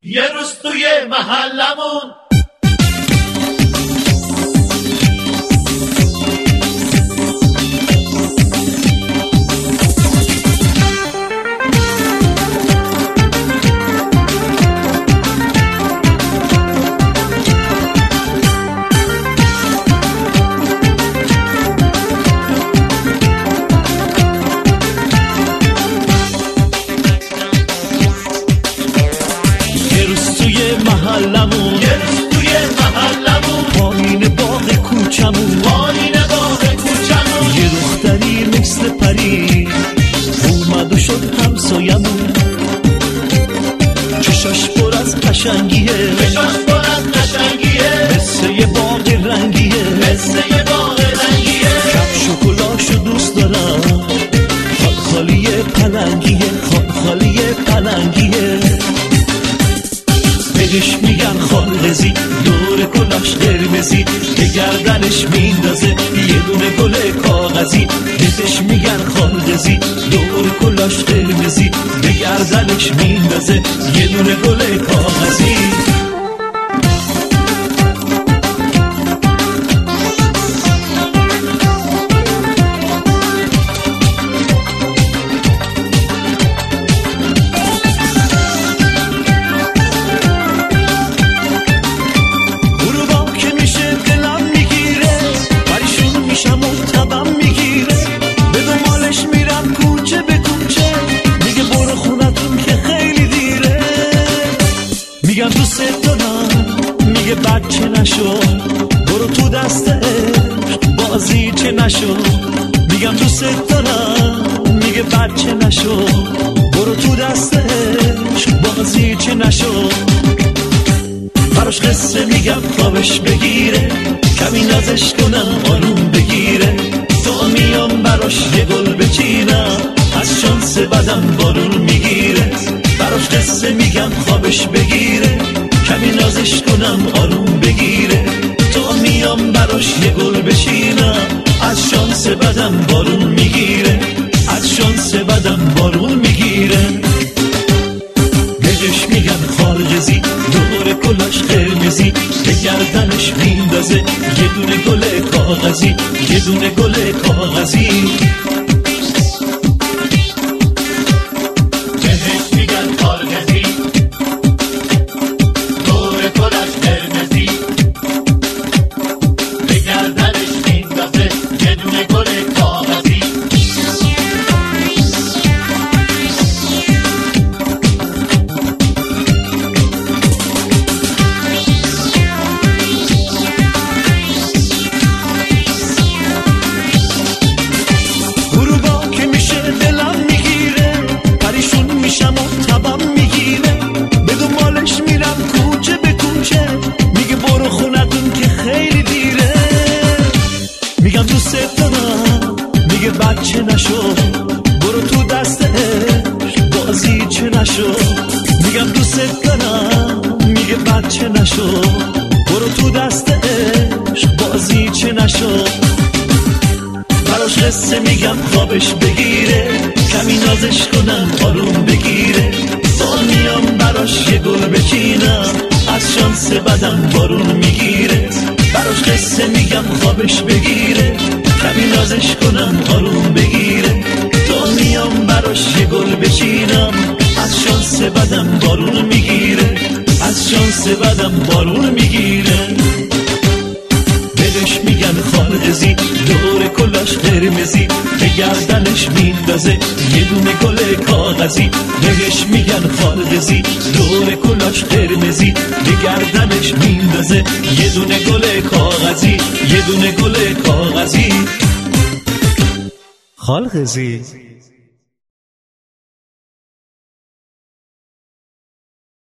یه روز توی محلمون پایین باغ کوچمون یه دختری مثل پری اومد و شد همسایمون. چشاش پر از قشنگیه مثل یه باغ رنگیه کف شکلاشو دوست دارم خالی پلنگیه بهش میگن خالقزی، دور کلاش قرمزی به گردنش میندازه یه دونه گل کاغذی. بهش میگن خالقزی، دور کلاش قرمزی به گردنش میندازه یه دونه گل کاغذی. میگم دوست دارم میگه بچه نشو برو تو دسته بازی چه نشو. میگم دوست دارم میگه بچه نشو برو تو دسته بازی چه نشو. براش قصه میگم خوابش بگیره کمی نازش کنم آروم بگیره. تا میام براش یه گل بچینم از شانس بدم بارون میگیره. براش قصه میگم خوابش بگیره کمی نازش کنم آروم بگیره. تا میام براش یه گل بچینم از شانس بدم بارون میگیره. بهش میگن خالقزی، دور کلاش قرمزی به گردنش میندازه یه دونه گل کاغذی. میگم دوست دارم میگه بچه نشو برو تو دستش بازی چه نشو. میگم دوست دارم میگه بچه نشو برو تو دستش بازی چه نشو. براش قصه میگم خوابش بگیره کمی نازش کنم آروم بگیره. تا میام براش یه گل بچینم از شانس بدم بارون میگیره. براش قصه میگم خوابش بگیره کمی نازش کنم آروم بگیره. تا میام براش یه گل بچینم از شانس بدم بارون میگیره. بهش میگن خالقزی، دور کلاش قرمزی به گردنش میندازه یه دونه گل کاغذی. بهش میگن خالقزی، دور کلاش قرمزی به گردنش میندازه یه دونه گل کاغذی. خالقزی